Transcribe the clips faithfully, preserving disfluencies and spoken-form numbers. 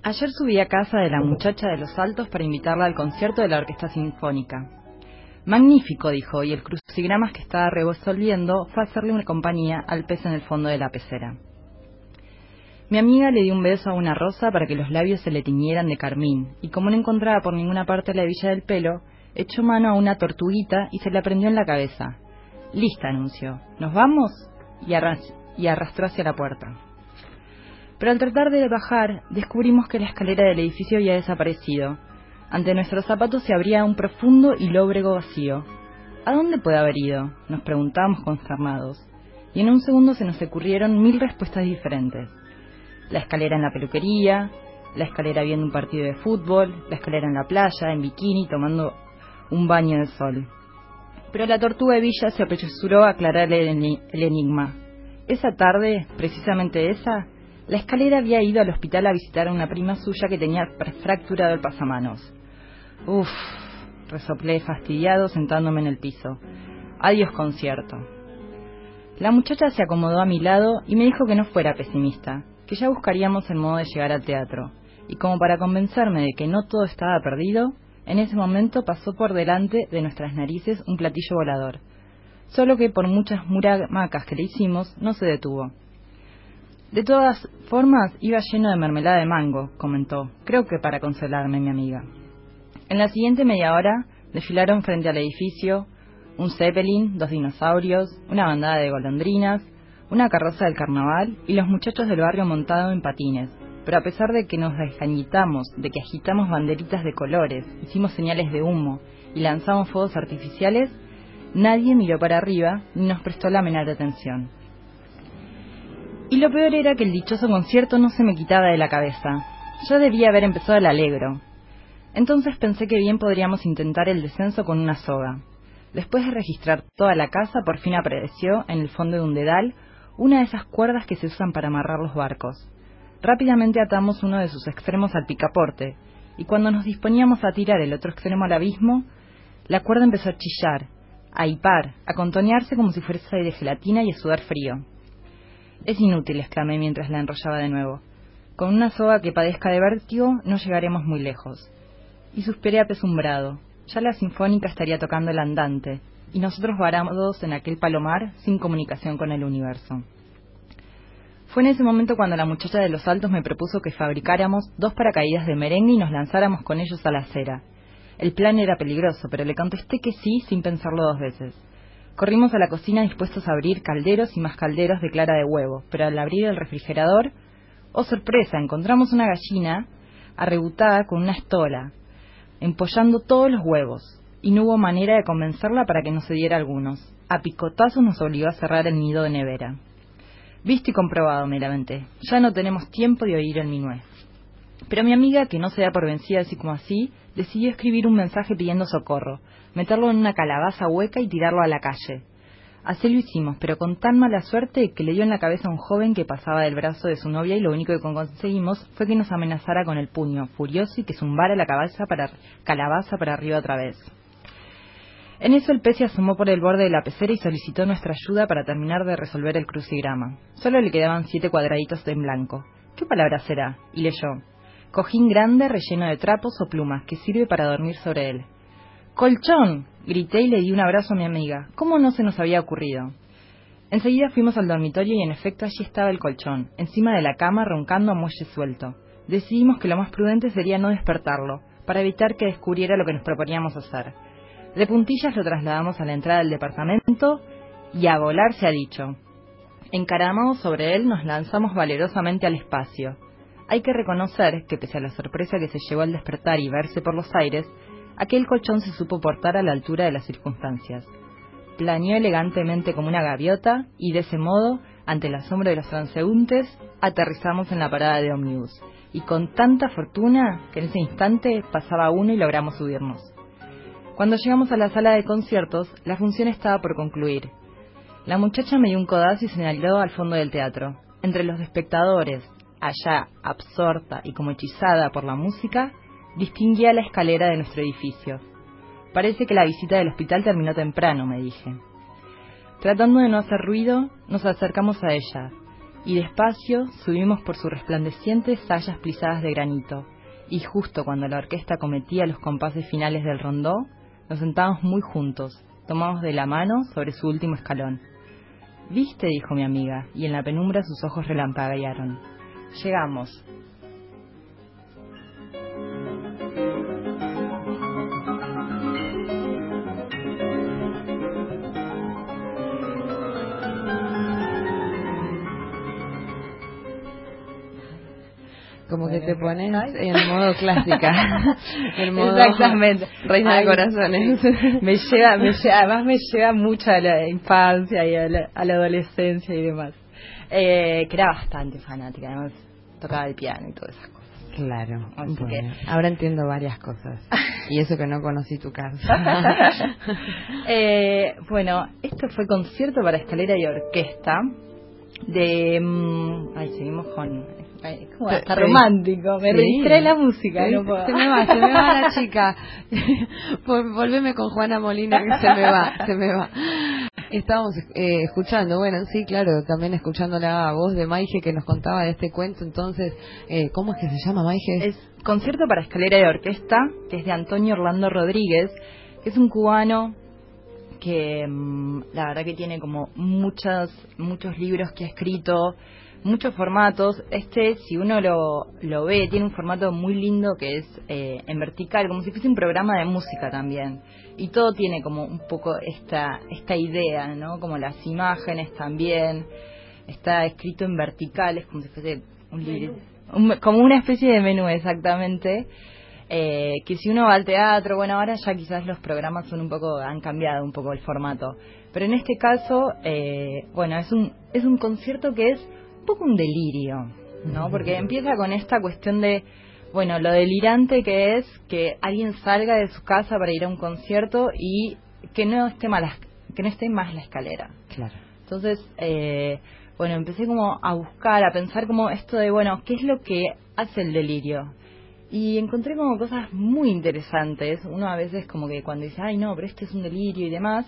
Ayer subí a casa de la muchacha de los Altos para invitarla al concierto de la Orquesta Sinfónica. Magnífico, dijo, y el crucigramas que estaba resolviendo fue hacerle una compañía al pez en el fondo de la pecera. Mi amiga le dio un beso a una rosa para que los labios se le tiñeran de carmín, y como no encontraba por ninguna parte la hebilla del pelo, echó mano a una tortuguita y se la prendió en la cabeza. «Lista», anunció. «¿Nos vamos?» Y, arras- y arrastró hacia la puerta. Pero al tratar de bajar, descubrimos que la escalera del edificio había desaparecido. Ante nuestros zapatos se abría un profundo y lóbrego vacío. ¿A dónde puede haber ido?, nos preguntábamos consternados. Y en un segundo se nos ocurrieron mil respuestas diferentes. La escalera en la peluquería, la escalera viendo un partido de fútbol, la escalera en la playa, en bikini, tomando un baño de sol. Pero la tortuga Villa se apresuró a aclarar el, eni- el enigma. Esa tarde, precisamente esa, la escalera había ido al hospital a visitar a una prima suya que tenía fracturado el pasamanos. Uf, resoplé fastidiado sentándome en el piso. Adiós concierto. La muchacha se acomodó a mi lado y me dijo que no fuera pesimista, que ya buscaríamos el modo de llegar al teatro. Y como para convencerme de que no todo estaba perdido, en ese momento pasó por delante de nuestras narices un platillo volador. Solo que por muchas muramacas que le hicimos, no se detuvo. De todas formas, iba lleno de mermelada de mango, comentó, creo que para consolarme mi amiga. En la siguiente media hora, desfilaron frente al edificio un zeppelin, dos dinosaurios, una bandada de golondrinas, una carroza del carnaval y los muchachos del barrio montados en patines. Pero a pesar de que nos desgañitamos, de que agitamos banderitas de colores, hicimos señales de humo y lanzamos fuegos artificiales, nadie miró para arriba ni nos prestó la menor atención. Y lo peor era que el dichoso concierto no se me quitaba de la cabeza. Ya debía haber empezado el Allegro. Entonces pensé que bien podríamos intentar el descenso con una soga. Después de registrar toda la casa, por fin apareció, en el fondo de un dedal, una de esas cuerdas que se usan para amarrar los barcos. Rápidamente atamos uno de sus extremos al picaporte, y cuando nos disponíamos a tirar el otro extremo al abismo, la cuerda empezó a chillar, a hipar, a contonearse como si fuese de gelatina y a sudar frío. «Es inútil», exclamé mientras la enrollaba de nuevo. «Con una soga que padezca de vértigo no llegaremos muy lejos». Y suspiré apesumbrado. Ya la sinfónica estaría tocando el andante, y nosotros varados en aquel palomar sin comunicación con el universo. Fue en ese momento cuando la muchacha de los Altos me propuso que fabricáramos dos paracaídas de merengue y nos lanzáramos con ellos a la acera. El plan era peligroso, pero le contesté que sí sin pensarlo dos veces. Corrimos a la cocina dispuestos a abrir calderos y más calderos de clara de huevo, pero al abrir el refrigerador, ¡oh sorpresa!, encontramos una gallina arrebutada con una estola, empollando todos los huevos, y no hubo manera de convencerla para que nos cediera algunos. A picotazos nos obligó a cerrar el nido de nevera. Visto y comprobado, me lamenté. Ya no tenemos tiempo de oír el minué. Pero mi amiga, que no se da por vencida así como así, decidió escribir un mensaje pidiendo socorro, meterlo en una calabaza hueca y tirarlo a la calle. Así lo hicimos, pero con tan mala suerte que le dio en la cabeza a un joven que pasaba del brazo de su novia y lo único que conseguimos fue que nos amenazara con el puño, furioso, y que zumbara la cabeza para, calabaza para arriba otra vez. En eso el pez se asomó por el borde de la pecera y solicitó nuestra ayuda para terminar de resolver el crucigrama. Solo le quedaban siete cuadraditos en blanco. ¿Qué palabra será? Y leyó: cojín grande relleno de trapos o plumas que sirve para dormir sobre él. ¡Colchón!, grité y le di un abrazo a mi amiga. ¿Cómo no se nos había ocurrido? Enseguida fuimos al dormitorio y en efecto allí estaba el colchón, encima de la cama, roncando a muelle suelto. Decidimos que lo más prudente sería no despertarlo, para evitar que descubriera lo que nos proponíamos hacer. De puntillas lo trasladamos a la entrada del departamento y a volar se ha dicho. Encaramados sobre él nos lanzamos valerosamente al espacio. Hay que reconocer que pese a la sorpresa que se llevó al despertar y verse por los aires, aquel colchón se supo portar a la altura de las circunstancias. Planeó elegantemente como una gaviota y de ese modo, ante el asombro de los transeúntes, aterrizamos en la parada de ómnibus, y con tanta fortuna que en ese instante pasaba uno y logramos subirnos. Cuando llegamos a la sala de conciertos, la función estaba por concluir. La muchacha me dio un codazo y señaló al fondo del teatro. Entre los espectadores, allá, absorta y como hechizada por la música, distinguía la escalera de nuestro edificio. Parece que la visita del hospital terminó temprano, me dije. Tratando de no hacer ruido, nos acercamos a ella. y despacio subimos por sus resplandecientes sayas plisadas de granito, y justo cuando la orquesta cometía los compases finales del rondó, nos sentamos muy juntos, tomados de la mano sobre su último escalón. «¿Viste?», dijo mi amiga, y en la penumbra sus ojos relampaguearon. «Llegamos». Como que te pones en modo clásica, en modo exactamente, reina Ay, de corazones. Me lleva, me lleva, además me lleva mucho a la infancia y a la, a la adolescencia y demás. Eh, que era bastante fanática, además tocaba el piano y todas esas cosas. Claro, Así bueno, que... ahora entiendo varias cosas. Y eso que no conocí tu casa. eh, bueno, esto fue concierto para escalera y orquesta de... Um, ay, seguimos con... Es como hasta romántico, me sí. Registré la música. Sí. No puedo. Se me va, se me va la chica. Volveme con Juana Molina que se me va, se me va. Estábamos eh, escuchando, bueno, sí, claro, también escuchando la voz de Maije que nos contaba de este cuento. Entonces, eh, ¿cómo es que se llama, Maije? Es Concierto para escalera y orquesta, que es de Antonio Orlando Rodríguez, que es un cubano que mmm, la verdad que tiene como muchas, muchos libros que ha escrito, muchos formatos. Este, si uno lo, lo ve, tiene un formato muy lindo que es eh, en vertical, como si fuese un programa de música también. Y todo tiene como un poco esta esta idea, ¿no? Como las imágenes también. Está escrito en vertical, es como si fuese un libro, un, como una especie de menú, exactamente. Eh, que si uno va al teatro, bueno, ahora ya quizás los programas son un poco, han cambiado un poco el formato. Pero en este caso, eh, bueno, es un es un concierto que es un poco un delirio, ¿no? Porque empieza con esta cuestión de, bueno, lo delirante que es que alguien salga de su casa para ir a un concierto y que no esté más, que no esté más la escalera. Claro. Entonces, eh, bueno, empecé como a buscar, a pensar como esto de, bueno, ¿qué es lo que hace el delirio? Y encontré como cosas muy interesantes. Uno a veces como que cuando dice, ay no, pero este es un delirio y demás,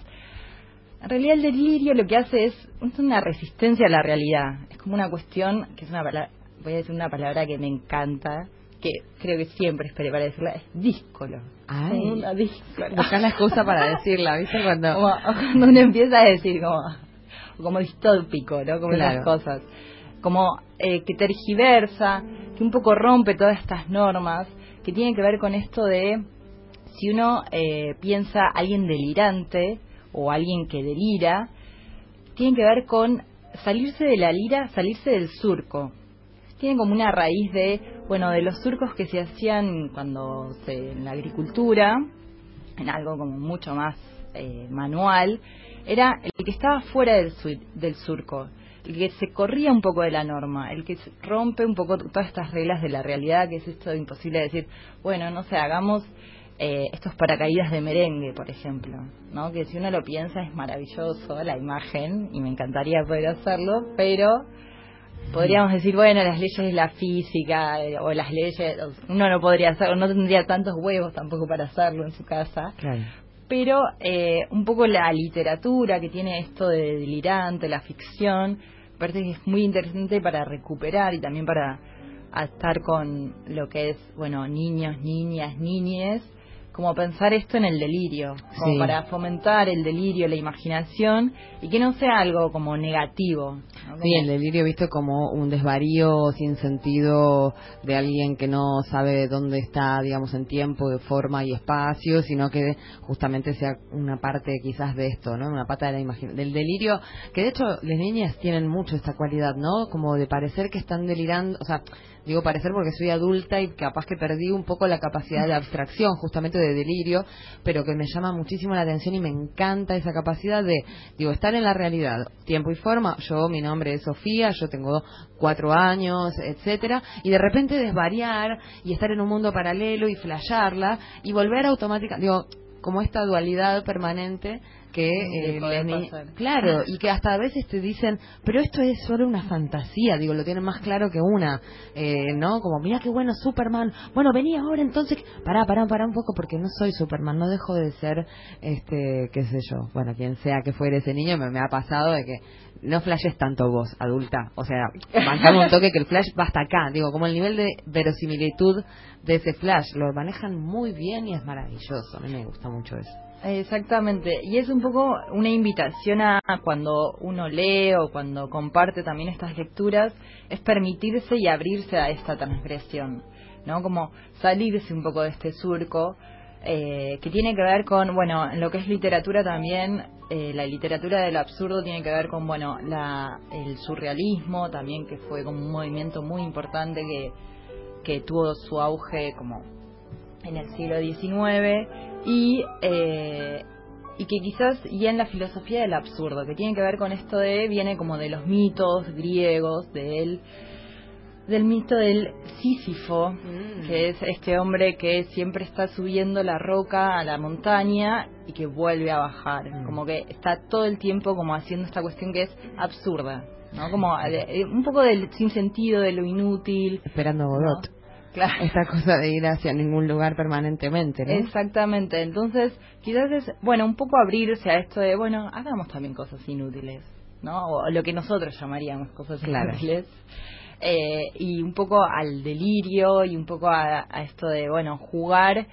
en realidad el delirio lo que hace es una resistencia a la realidad. Es como una cuestión, que es una palabra, voy a decir una palabra que me encanta, que creo que siempre esperé para decirla, es díscolo. Ay, una díscola. Buscar la excusa para decirla, ¿viste? Cuando... Como, cuando uno empieza a decir como, como distópico, ¿no? Como claro. esas cosas. Como eh, que tergiversa, que un poco rompe todas estas normas, que tienen que ver con esto de, si uno eh, piensa alguien delirante, o alguien que delira, tiene que ver con salirse de la lira, salirse del surco. Tiene como una raíz de, bueno, de los surcos que se hacían cuando se, en la agricultura, en algo como mucho más eh, manual, era el que estaba fuera del, del surco, el que se corría un poco de la norma, el que rompe un poco todas estas reglas de la realidad, que es esto de imposible decir, bueno, no sé, hagamos eh, estos paracaídas de merengue, por ejemplo, ¿no? Que si uno lo piensa es maravilloso la imagen y me encantaría poder hacerlo, pero podríamos decir, bueno, las leyes de la física eh, o las leyes, uno no podría hacerlo, no tendría tantos huevos tampoco para hacerlo en su casa. Claro. Pero eh, un poco la literatura que tiene esto de delirante, la ficción, parece que es muy interesante para recuperar y también para estar con lo que es, bueno, niños, niñas, niñes, como pensar esto en el delirio, como sí. para fomentar el delirio, la imaginación, y que no sea algo como negativo, ¿no? Como... Sí, el delirio visto como un desvarío sin sentido de alguien que no sabe dónde está, digamos, en tiempo, de forma y espacio, sino que justamente sea una parte quizás de esto, ¿no? Una pata de la imaginación, del delirio, que de hecho las niñas tienen mucho esta cualidad, ¿no? Como de parecer que están delirando, o sea, digo parecer porque soy adulta y capaz que perdí un poco la capacidad de abstracción, justamente de delirio, pero que me llama muchísimo la atención y me encanta esa capacidad de, digo, estar en la realidad, tiempo y forma. Yo, mi nombre es Sofía, yo tengo cuatro años, etcétera, y de repente desvariar y estar en un mundo paralelo y flashearla y volver automáticamente, digo, como esta dualidad permanente que eh, les ni... claro, y que hasta a veces te dicen, pero esto es solo una fantasía, digo, lo tienen más claro que una, eh, ¿no? Como, mira qué bueno Superman, bueno, vení ahora entonces, pará, pará, pará un poco, porque no soy Superman, no dejo de ser, este, qué sé yo, bueno, quien sea que fuera ese niño, me, me ha pasado de que no flashes tanto vos, adulta. O sea, bancamos un toque que el flash va hasta acá. Digo, como el nivel de verosimilitud de ese flash, lo manejan muy bien y es maravilloso. A mí me gusta mucho eso. Exactamente, y es un poco una invitación a cuando uno lee o cuando comparte también estas lecturas, es permitirse y abrirse a esta transgresión, ¿no? Como salirse un poco de este surco, eh, que tiene que ver con, bueno, en lo que es literatura también, eh, la literatura del absurdo tiene que ver con, bueno, la, el surrealismo también, que fue como un movimiento muy importante que, que tuvo su auge como en el siglo diecinueve, y eh, y que quizás, y en la filosofía del absurdo, que tiene que ver con esto de, viene como de los mitos griegos, del, del mito del Sísifo, mm. que es este hombre que siempre está subiendo la roca a la montaña y que vuelve a bajar, mm. como que está todo el tiempo como haciendo esta cuestión que es absurda, ¿no? Como de, un poco del sinsentido, de lo inútil. Esperando Godot. ¿No? Claro. Esta cosa de ir hacia ningún lugar permanentemente, ¿no? Exactamente, entonces quizás es, bueno, un poco abrirse a esto de, bueno, hagamos también cosas inútiles, ¿no? O lo que nosotros llamaríamos cosas claro. inútiles, eh, y un poco al delirio y un poco a, a esto de, bueno, jugar,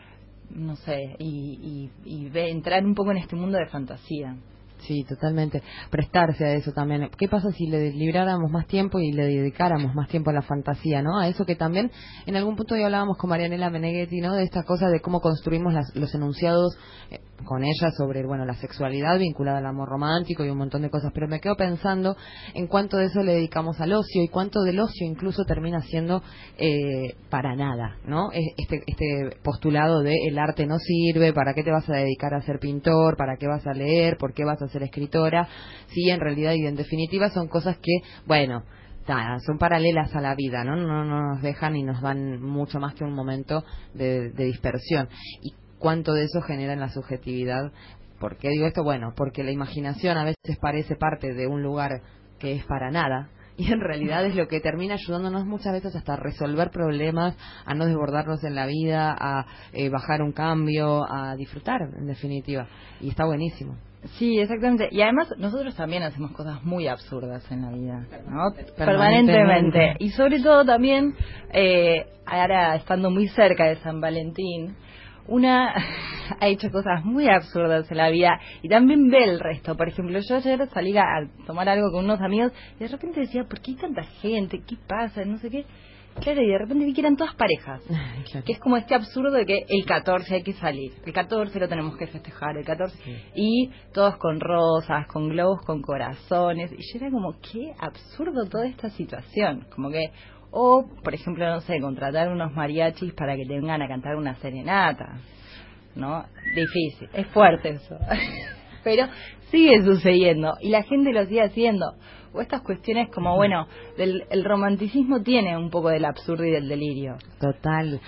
no sé, y, y, y ve, entrar un poco en este mundo de fantasía. Sí, totalmente. Prestarse a eso también. ¿Qué pasa si le libráramos más tiempo y le dedicáramos más tiempo a la fantasía, ¿no? A eso que también en algún punto ya hablábamos con Marianela Meneghetti, ¿no? De esta cosa de cómo construimos las, los enunciados eh, con ella sobre, bueno, la sexualidad vinculada al amor romántico y un montón de cosas. Pero me quedo pensando en cuánto de eso le dedicamos al ocio y cuánto del ocio incluso termina siendo eh, para nada, ¿no? Este, este postulado de el arte no sirve, ¿para qué te vas a dedicar a ser pintor? ¿Para qué vas a leer? ¿Por qué vas a ser escritora? Sí, en realidad y en definitiva son cosas que, bueno, ta, son paralelas a la vida, ¿no? No, no nos dejan y nos dan mucho más que un momento de, de dispersión. Y cuánto de eso genera en la subjetividad. ¿Por qué digo esto? Bueno, porque la imaginación a veces parece parte de un lugar que es para nada, y en realidad es lo que termina ayudándonos muchas veces hasta a resolver problemas, a no desbordarnos en la vida, a eh, bajar un cambio, a disfrutar, en definitiva. Y está buenísimo. Sí, exactamente. Y además nosotros también hacemos cosas muy absurdas en la vida, ¿no? Permanentemente. Permanentemente. Y sobre todo también, eh, ahora estando muy cerca de San Valentín, una ha hecho cosas muy absurdas en la vida y también ve el resto. Por ejemplo, yo ayer salí a tomar algo con unos amigos y de repente decía, ¿por qué hay tanta gente? ¿Qué pasa? No sé qué. Claro, y de repente vi que eran todas parejas. Claro. Que es como este absurdo de que el catorce hay que salir. El catorce lo tenemos que festejar, el catorce. Sí. Y todos con rosas, con globos, con corazones. Y yo era como, qué absurdo toda esta situación. Como que, o, por ejemplo, no sé, contratar unos mariachis para que te vengan a cantar una serenata, ¿no? Difícil, es fuerte eso. Pero sigue sucediendo y la gente lo sigue haciendo. O estas cuestiones como, bueno, del, el romanticismo tiene un poco del absurdo y del delirio. Total,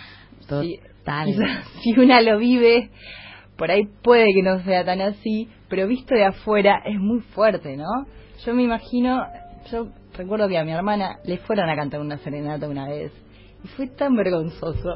total. Si, si una lo vive, por ahí puede que no sea tan así, pero visto de afuera es muy fuerte, ¿no? Yo me imagino, yo recuerdo que a mi hermana le fueron a cantar una serenata una vez y fue tan vergonzoso.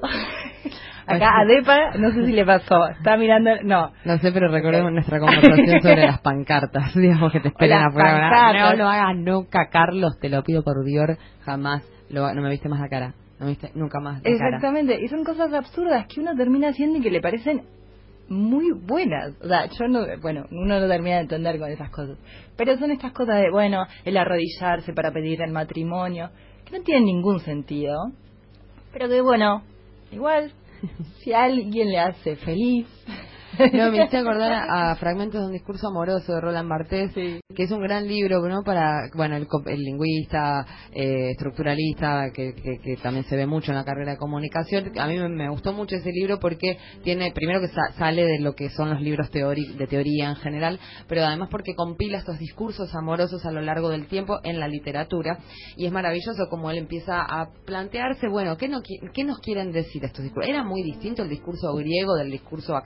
Acá a Depa, no sé si le pasó, está mirando, no. No sé, pero recordemos nuestra conversación sobre las pancartas, digamos que te esperan afuera. No lo hagas nunca, Carlos, te lo pido por Dios, jamás, lo, no me viste más la cara, no me viste nunca más la Exactamente, cara. Y son cosas absurdas que uno termina haciendo y que le parecen muy buenas. O sea, yo no, bueno, uno no termina de entender con esas cosas. Pero son estas cosas de, bueno, el arrodillarse para pedir el matrimonio, que no tienen ningún sentido, pero que bueno, igual... si a alguien le hace feliz. No, me hice acordar a, a Fragmentos de un discurso amoroso de Roland Barthes, sí. Que es un gran libro, ¿no? Para, bueno, el, el lingüista, eh, estructuralista, que, que, que también se ve mucho en la carrera de comunicación. A mí me, me gustó mucho ese libro porque tiene, primero que sa sale de lo que son los libros teori de teoría en general, pero además porque compila estos discursos amorosos a lo largo del tiempo en la literatura, y es maravilloso como él empieza a plantearse, bueno, ¿qué, no, qué nos quieren decir estos discursos? Era muy distinto el discurso griego del discurso actual,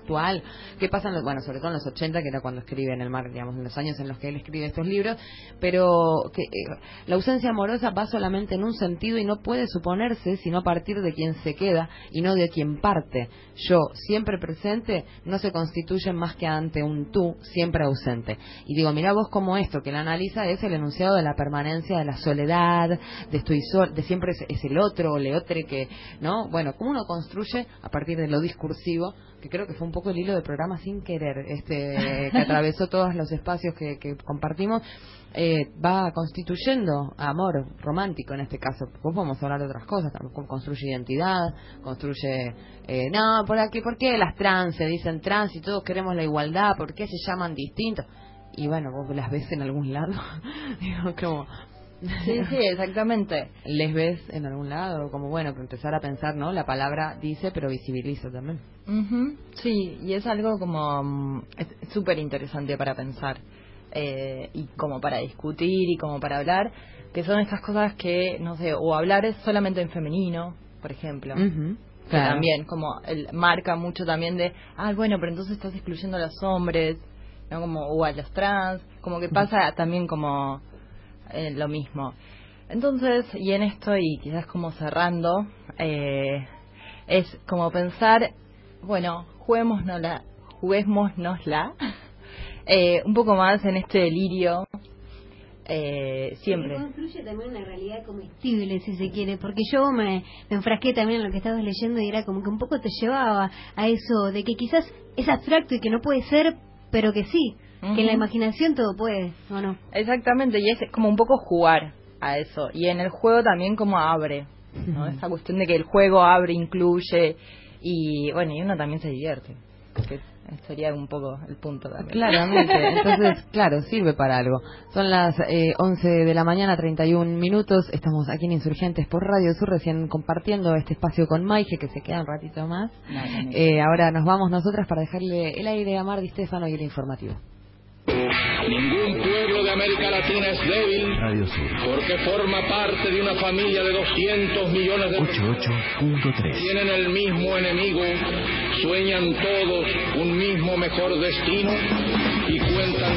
qué pasa en los, bueno, sobre todo en los ochenta, que era cuando escribe en el mar, digamos, en los años en los que él escribe estos libros, pero que eh, la ausencia amorosa va solamente en un sentido y no puede suponerse sino a partir de quien se queda y no de quien parte. Yo, siempre presente, no se constituye más que ante un tú, siempre ausente. Y digo, mira vos cómo esto que él analiza es el enunciado de la permanencia de la soledad, de estoy sol, de siempre es, es el otro o le otro que, ¿no? Bueno, cómo uno construye a partir de lo discursivo, que creo que fue un poco el hilo del programa sin querer, este que atravesó todos los espacios que, que compartimos, eh, va constituyendo amor romántico en este caso. Vos podemos hablar de otras cosas, también construye identidad, construye, eh, no, por aquí, ¿por qué las trans se dicen trans y todos queremos la igualdad? ¿Por qué se llaman distintos? Y bueno, vos las ves en algún lado, digo, como... Sí, sí, exactamente. ¿Les ves en algún lado? Como, bueno, que empezar a pensar, ¿no? La palabra dice, pero visibiliza también. Uh-huh. Sí, y es algo como... Um, es súper interesante para pensar. Eh, y como para discutir y como para hablar, que son estas cosas que, no sé, o hablar es solamente en femenino, por ejemplo. Uh-huh. Que Claro. también, como, el, marca mucho también de, ah, bueno, pero entonces estás excluyendo a los hombres, ¿no? Como, o a los trans, como que pasa también como... Eh, lo mismo. Entonces, y en esto, y quizás como cerrando, eh, es como pensar, bueno, juguémonosla, juguémonosla eh, un poco más en este delirio, eh, siempre. Que construye también una realidad comestible, si se quiere, porque yo me, me enfrasqué también en lo que estabas leyendo y era como que un poco te llevaba a eso de que quizás es abstracto y que no puede ser, pero que sí. Uh-huh. Que en la imaginación todo puede, ¿o no? Exactamente, y es como un poco jugar a eso. Y en el juego también como abre, ¿no? Uh-huh. Esa cuestión de que el juego abre, incluye, y bueno, y uno también se divierte. Que sería un poco el punto también. Claramente, entonces, claro, sirve para algo. Son las eh, once de la mañana, treinta y un minutos. Estamos aquí en Insurgentes por Radio Sur, recién compartiendo este espacio con Maije, que se queda un ratito más. No, no, no. Eh, ahora nos vamos nosotras para dejarle el aire a Mar Di Stefano y el informativo. Ningún pueblo de América Latina es débil, Radio Sur, porque forma parte de una familia de doscientos millones de ochenta y ocho punto tres. Tienen el mismo enemigo, sueñan todos un mismo mejor destino y cuentan